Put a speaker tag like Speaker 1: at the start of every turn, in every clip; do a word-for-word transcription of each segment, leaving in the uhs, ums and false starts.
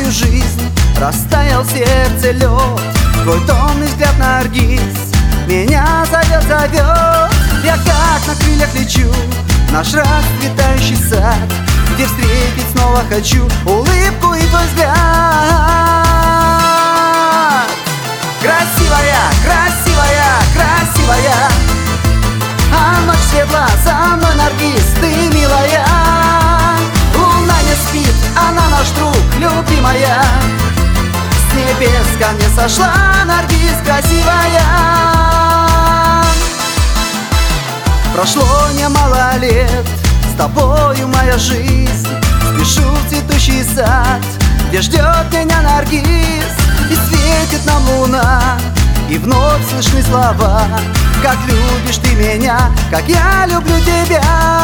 Speaker 1: мою жизнь растаял в сердце лед. Твой томный взгляд, Наргиз, меня зовет, зовет. Я как на крыльях лечу в наш расцветающий сад, где встретить снова хочу улыбку и твой взгляд. Красивая, красивая, красивая, а ночь светла, со мной, Наргиз, ты милая. Луна не спит, она наш друг, любимая. С небес ко мне сошла, Наргиз, красивая. Прошло немало лет, с тобою моя жизнь. Спешу в цветущий сад, где ждет меня Наргиз. И светит нам луна, и вновь слышны слова: как любишь ты меня, как я люблю тебя.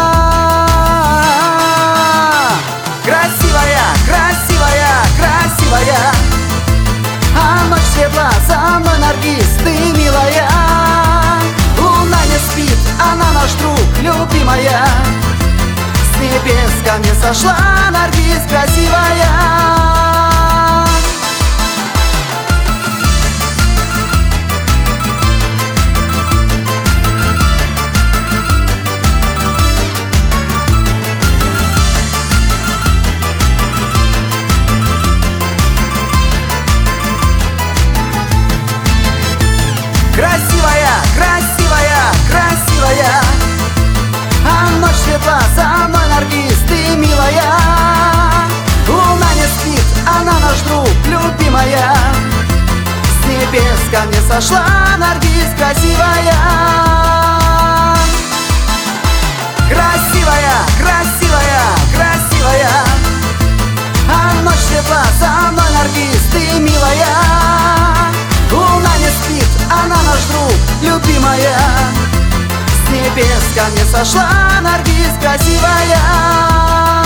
Speaker 1: Красивая, красивая, красивая, а ночь светла, со мной, Наргиз, ты милая. Луна не спит, она наш друг, любимая. С небес ко мне сошла, Наргиз, красивая. Красивая, красивая, красивая, а ночь светла, со мной, Наргиз, ты милая. Луна не спит, она наш друг, любимая. С небес ко мне сошла, Наргиз, красивая. Красивая, красивая, красивая, а ночь светла, со мной, Наргиз, ты милая. Луна не спит, она наш друг, любимая. С небес ко мне сошла, Наргиз, красивая.